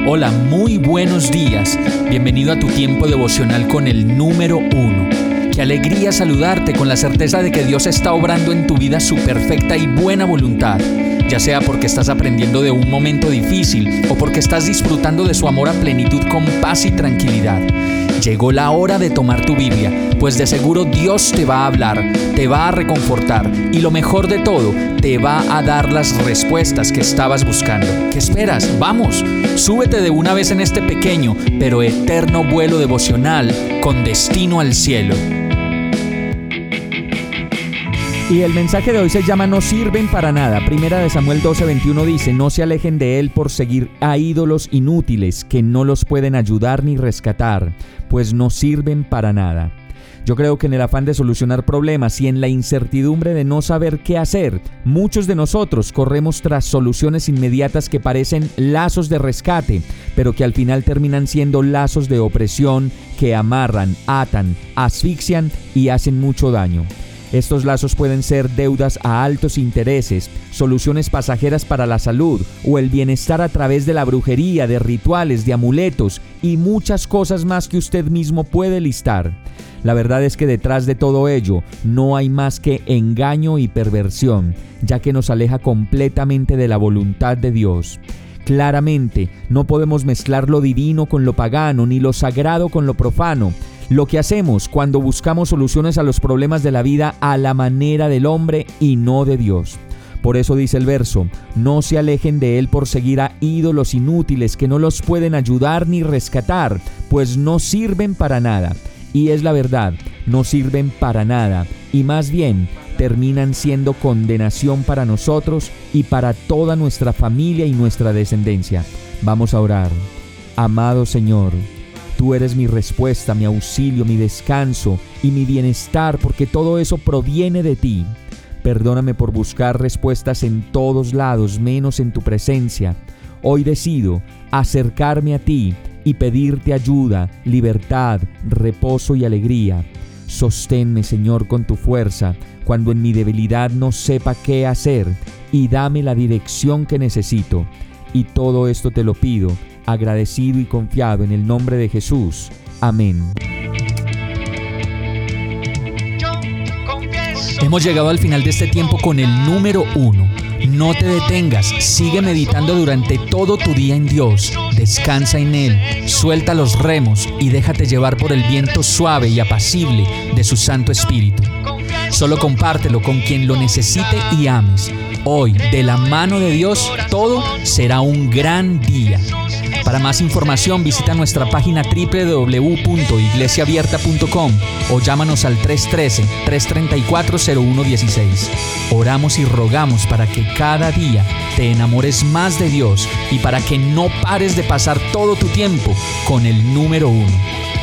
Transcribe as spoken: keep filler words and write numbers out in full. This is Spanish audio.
Hola, muy buenos días. Bienvenido a tu tiempo devocional con el número uno. Qué alegría saludarte con la certeza de que Dios está obrando en tu vida su perfecta y buena voluntad, ya sea porque estás aprendiendo de un momento difícil o porque estás disfrutando de su amor a plenitud con paz y tranquilidad. Llegó la hora de tomar tu Biblia, pues de seguro Dios te va a hablar, te va a reconfortar y lo mejor de todo, te va a dar las respuestas que estabas buscando. ¿Qué esperas? ¡Vamos! Súbete de una vez en este pequeño pero eterno vuelo devocional con destino al cielo. Y el mensaje de hoy se llama No sirven para nada. Primera de Samuel doce veintiuno dice: No se alejen de él por seguir a ídolos inútiles que no los pueden ayudar ni rescatar, pues no sirven para nada. Yo creo que en el afán de solucionar problemas y en la incertidumbre de no saber qué hacer, muchos de nosotros corremos tras soluciones inmediatas que parecen lazos de rescate, pero que al final terminan siendo lazos de opresión que amarran, atan, asfixian y hacen mucho daño. Estos lazos pueden ser deudas a altos intereses, soluciones pasajeras para la salud o el bienestar a través de la brujería, de rituales, de amuletos y muchas cosas más que usted mismo puede listar. La verdad es que detrás de todo ello no hay más que engaño y perversión, ya que nos aleja completamente de la voluntad de Dios. Claramente, no podemos mezclar lo divino con lo pagano, ni lo sagrado con lo profano. Lo que hacemos cuando buscamos soluciones a los problemas de la vida a la manera del hombre y no de Dios. Por eso dice el verso: no se alejen de él por seguir a ídolos inútiles que no los pueden ayudar ni rescatar, pues no sirven para nada. Y es la verdad, no sirven para nada, y más bien terminan siendo condenación para nosotros y para toda nuestra familia y nuestra descendencia. Vamos a orar. Amado Señor, Tú eres mi respuesta, mi auxilio, mi descanso y mi bienestar, porque todo eso proviene de Ti. Perdóname por buscar respuestas en todos lados, menos en Tu presencia. Hoy decido acercarme a Ti y pedirte ayuda, libertad, reposo y alegría. Sosténme, Señor, con Tu fuerza, cuando en mi debilidad no sepa qué hacer, y dame la dirección que necesito. Y todo esto te lo pido, agradecido y confiado en el nombre de Jesús. Amén. Hemos llegado al final de este tiempo con el número uno. No te detengas, sigue meditando durante todo tu día en Dios. Descansa en Él, suelta los remos y déjate llevar por el viento suave y apacible de su Santo Espíritu. Solo compártelo con quien lo necesite y ames. Hoy, de la mano de Dios, todo será un gran día. Para más información, visita nuestra página doble u doble u doble u punto iglesia abierta punto com o llámanos al tres uno tres, tres tres cuatro, cero uno uno seis. Oramos y rogamos para que cada día te enamores más de Dios y para que no pares de pasar todo tu tiempo con el número uno.